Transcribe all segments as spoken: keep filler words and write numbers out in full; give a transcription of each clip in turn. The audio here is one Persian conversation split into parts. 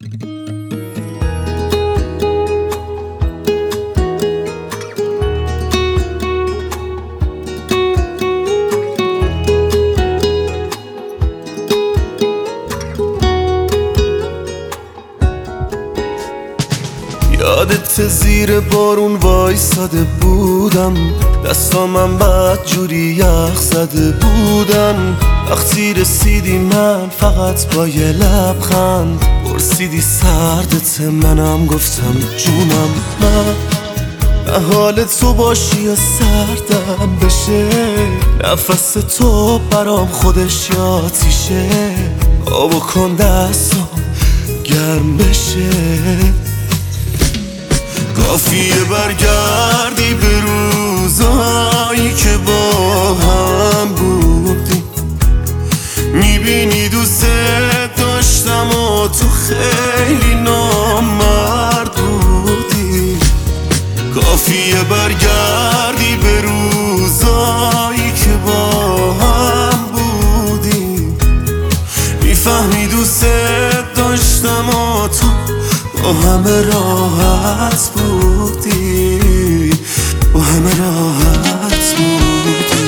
یادت زیر بارون وایساده بودم، دستامم بد جوری یخ زده بودن. وقتی رسیدی من فقط با یه لبخند پرسیدی سردت، منم گفتم جونم. من نه حال تو باشی یا سردم بشه، نفس تو برام خودش یا آتیشه. آب کن دستام گرم بشه، کافیه برگردی به روزایی که با هم بودیم. میبینی دوست داشتم و تو خیلی نامرد بودی. کافیه برگردی به روزایی که با هم بودیم. میفهمی دوست داشتم و تو با همه راحت بودی، با همه راحت بودی.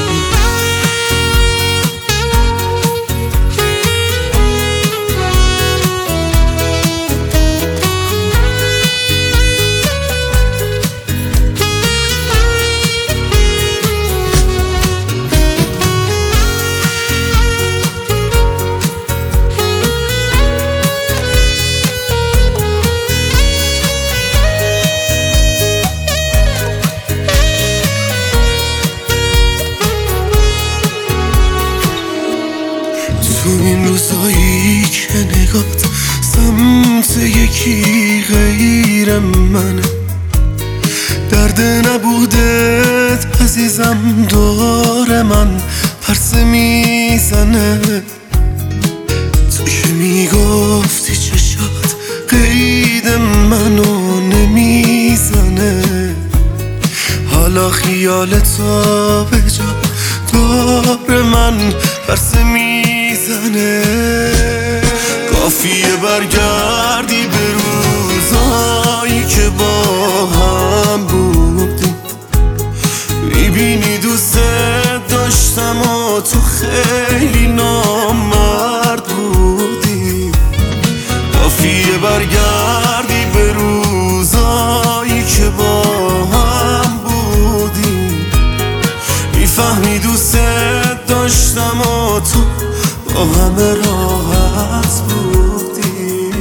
تو این روزایی که نگات سمت یکی غیر منه، درد نبودت عزیزم دور من پرسه میزنه. تو که میگفتی چشات قید منو نمیزنه، حالا خیالتا به جا دور من پرسه میزنه. کافیه برگردی به روزایی که با هم بودیم. میبینی دوست داشتم و تو خیلی نامرد بودی. کافیه برگردی به روزایی که با هم بودیم. میفهمی دوست داشتم و تو با همه راحت بودی.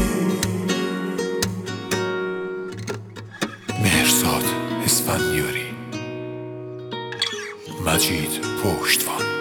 مهرزاد اسفندیاری، مجید پشتوان.